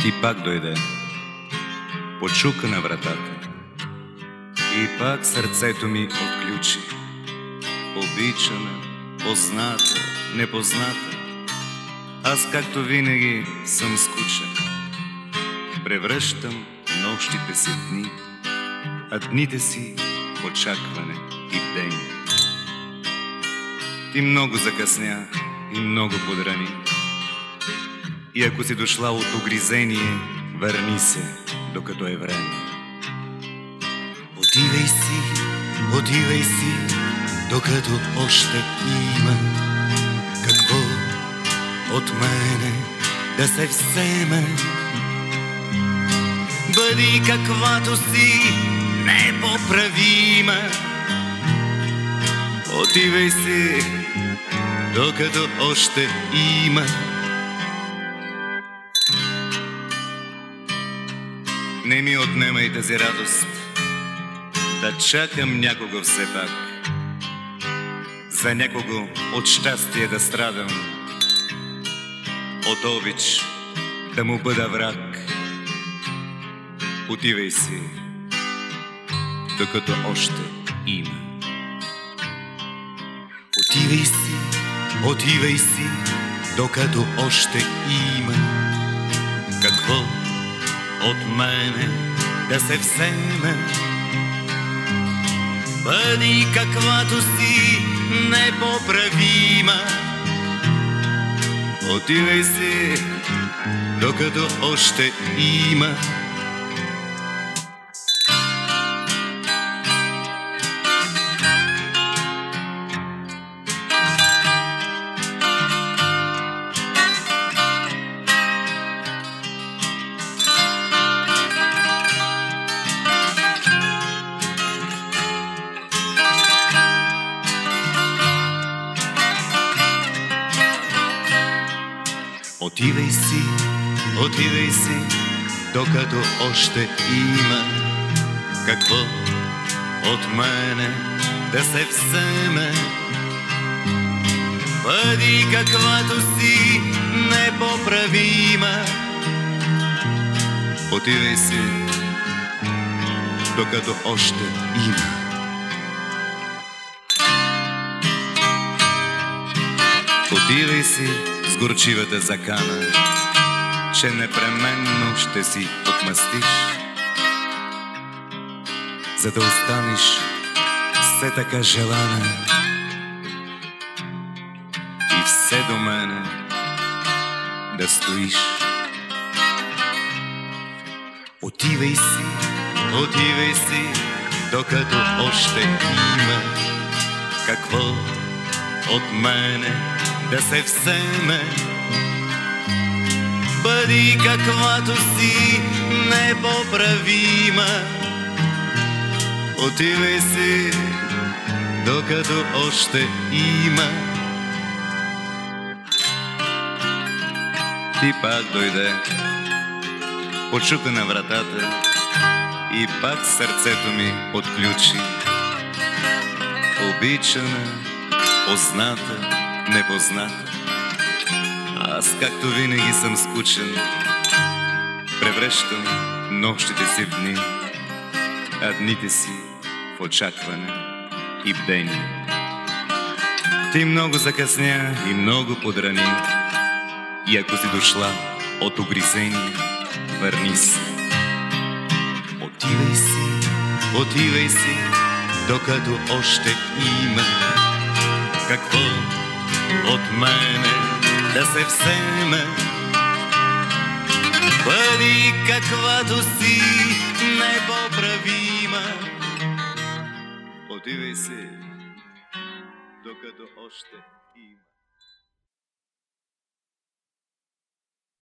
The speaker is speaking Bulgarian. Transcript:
Ти пак дойде, почука на вратата и пак сърцето ми отключи. Обичана, позната, непозната, аз както винаги съм скучен. Превръщам нощите си в дни, а дните си в очакване и бдение. Ти много закъсня и много подрани. И ако си дошла от угризение, върни се, докато е време. Отивай си, докато още има какво от мене да се вземе. Бъди каквато си, непоправима. Отивай си, докато още има. Не ми отнемай тази радост, да чакам някого все пак, за някого от щастие да страдам, от обич да му бъда враг. Отивай си, докато още има. Отивай си, докато още има какво от мене да се вземе. Бъди каквато си, непоправима. Отивай си, докато още има. Отивай си, докато още има какво от мене да се вземе. Бъди каквато си, непоправима. Отивай си, докато още има. Отивай си с горчивата закана, че непременно ще си отмъстиш, за да останеш все така желана и все до мене да стоиш. Отивай си, докато още има какво от мене да се вземе. Бъди каквато си, непоправима. Отивай си, докато още има. Ти пак дойде, почука на вратата и пак сърцето ми отключи. Обичана, позната, непозната, аз както винаги съм скучен. Превръщам нощите си в дни, а дните си в очакване и бдение. Ти много закъсня и много подрани. И ако си дошла от угризение, върни се. Отивай си, докато още има какво от мене да се вземе. Бъди каквато си, непоправима. Отивай си, докато още има.